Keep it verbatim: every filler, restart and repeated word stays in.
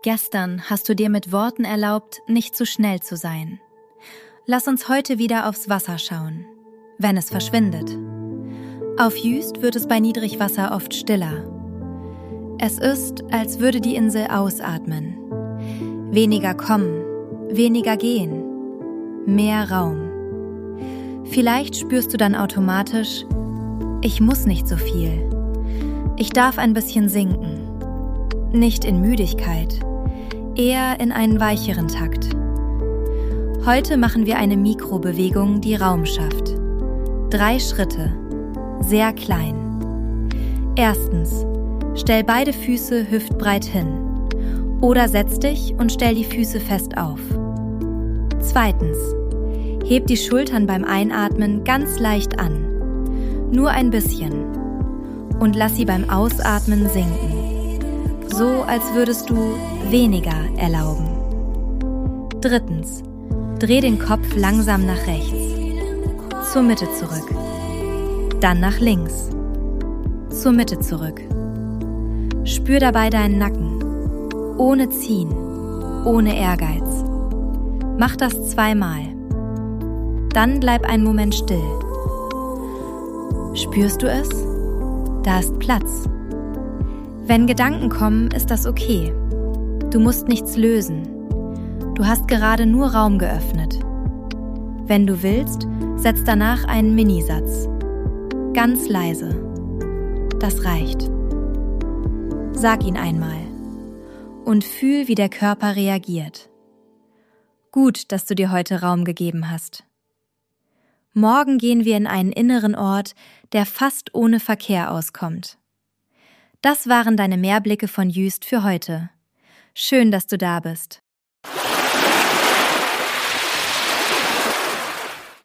Gestern hast du dir mit Worten erlaubt, nicht zu schnell zu sein. Lass uns heute wieder aufs Wasser schauen, wenn es verschwindet. Auf Jüst wird es bei Niedrigwasser oft stiller. Es ist, als würde die Insel ausatmen. Weniger kommen, weniger gehen, mehr Raum. Vielleicht spürst du dann automatisch, ich muss nicht so viel. Ich darf ein bisschen sinken. Nicht in Müdigkeit, eher in einen weicheren Takt. Heute machen wir eine Mikrobewegung, die Raum schafft. Drei Schritte, sehr klein. Erstens, stell beide Füße hüftbreit hin. Oder setz dich und stell die Füße fest auf. Zweitens, heb die Schultern beim Einatmen ganz leicht an. Nur ein bisschen. Und lass sie beim Ausatmen sinken. So, als würdest du weniger erlauben. Drittens, dreh den Kopf langsam nach rechts. Zur Mitte zurück. Dann nach links. Zur Mitte zurück. Spür dabei deinen Nacken. Ohne Ziehen. Ohne Ehrgeiz. Mach das zweimal. Dann bleib einen Moment still. Spürst du es? Da ist Platz. Wenn Gedanken kommen, ist das okay. Du musst nichts lösen. Du hast gerade nur Raum geöffnet. Wenn du willst, setz danach einen Minisatz. Ganz leise. Das reicht. Sag ihn einmal. Und fühl, wie der Körper reagiert. Gut, dass du dir heute Raum gegeben hast. Morgen gehen wir in einen inneren Ort, der fast ohne Verkehr auskommt. Das waren deine Mehrblicke von Jüst für heute. Schön, dass du da bist.